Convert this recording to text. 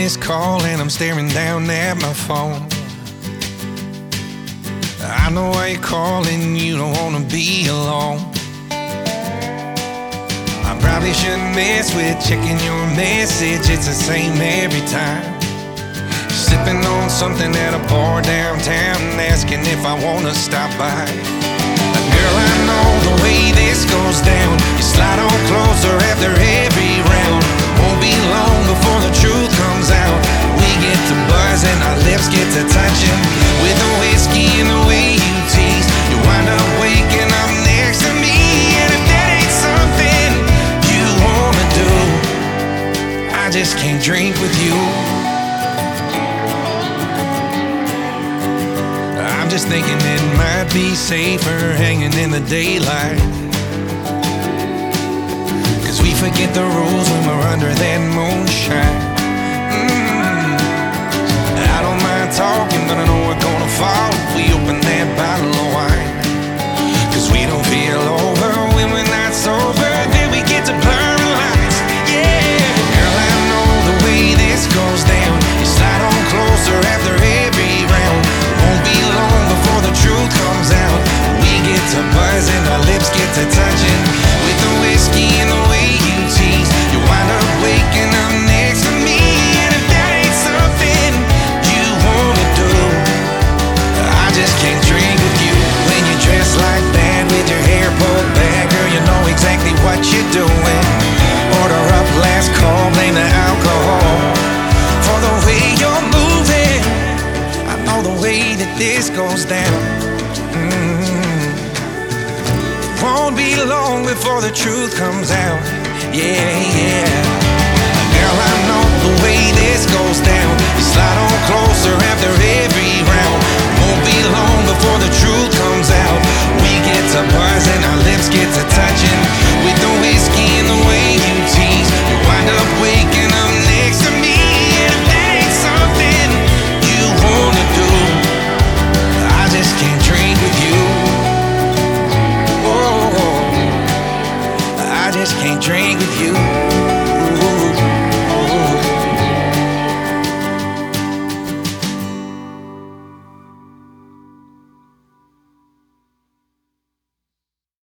missed call and I'm staring down at my phone. I know why you're calling, you don't wanna be alone. I probably shouldn't mess with checking your message, it's the same every time. Sipping on something at a bar downtown and asking if I wanna stop by. Girl, I know the way this goes down. You slide on closer after every round. Won't be long before the truth comes out. We get to buzzing, our lips get to touching. With the whiskey and the way you tease, you wind up waking up next to me. And if that ain't something you wanna do, I just can't drink with you. I'm just thinking it might be safer hanging in the daylight, 'cause we forget the rules when we're under that moonshine. I don't mind talking, but I know we're gonna fall if we open that bottle of wine. 'Cause we don't feel over when we're not sober, then we get to burn lights. Yeah, girl, I know the way this goes down. You slide on closer after every round. Won't be long before the truth comes out. We get to buzzing, our lips get to touching. With the whiskey and the way you tease, you wind up waking up next to me. And if that ain't something you wanna do, I just can't drink with you. When you dress like that with your hair pulled back, girl, you know exactly what you're doing. Order up last call, blame the alcohol for the way you're moving. I know the way that this goes down. Won't be long before the truth comes out. Yeah, yeah. Girl, I know the way this goes down. You slide on closer after every round. Won't be long before the truth comes out. We get to buzzing, our lips get to touching. With the whiskey and the way you tease, you wind up waking up next to me. And if that ain't something you wanna do, I just can't drink with you. Oh, I just can't drink with you.